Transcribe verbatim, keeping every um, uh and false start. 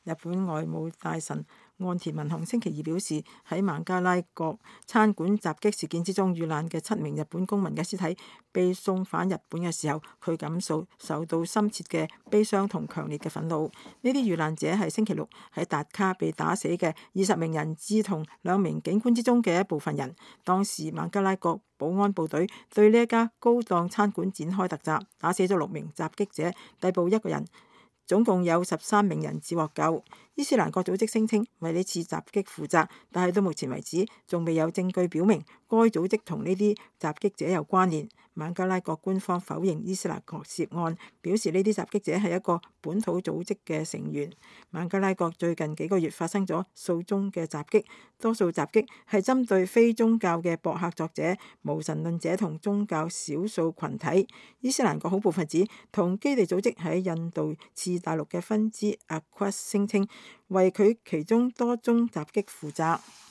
日本外務大臣岸田文雄星期二表示，喺孟加拉國餐館襲擊事件之中遇難嘅七名日本公民嘅屍體被送返日本嘅時候，佢感受受到深切嘅悲傷同強烈嘅憤怒。呢啲遇難者係星期六喺達卡被打死嘅二十名人質同兩名警官之中嘅一部分人。當時孟加拉國保安部隊對呢一家高檔餐館展開突襲，打死咗六名襲擊者，逮捕一個人。總共有十三名人質獲救。伊斯蘭國組織聲稱為呢次襲擊負責，但係到目前為止仲未有證據表明該組織同呢啲襲擊者有關聯。孟加拉國官方否認伊斯蘭國涉案，表示呢啲襲擊者係一個本土組織嘅成員。孟加拉國最近幾個月發生咗數宗嘅襲擊，多數襲擊係針對非宗教嘅博客作者、無神論者同宗教少數群體。伊斯蘭國恐怖分子同基地組織喺印度次大陸嘅分支阿夸聲稱為佢其中多宗襲擊負責。